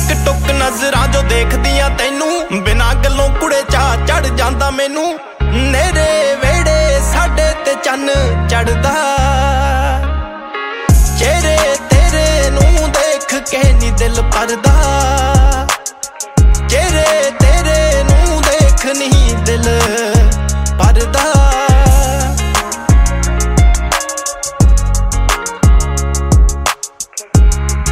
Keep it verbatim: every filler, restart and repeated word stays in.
ਟਿਕ ਟੁਕ ਨਜ਼ਰਾਂ ਜੋ ਦੇਖਦੀਆਂ ਤੈਨੂੰ ਬਿਨਾਂ ਗੱਲੋਂ ਕੁੜੇ ਚਾਹ ਚੜ ਜਾਂਦਾ ਮੈਨੂੰ ਨੇਰੇ ਵੇੜੇ ਸਾਡੇ ਤੇ ਚੰਨ ਚੜਦਾ ਚਿਹਰੇ ਤੇਰੇ ਨੂੰ ਦੇਖ ਕੇ ਨੀ ਦਿਲ ਭਰਦਾ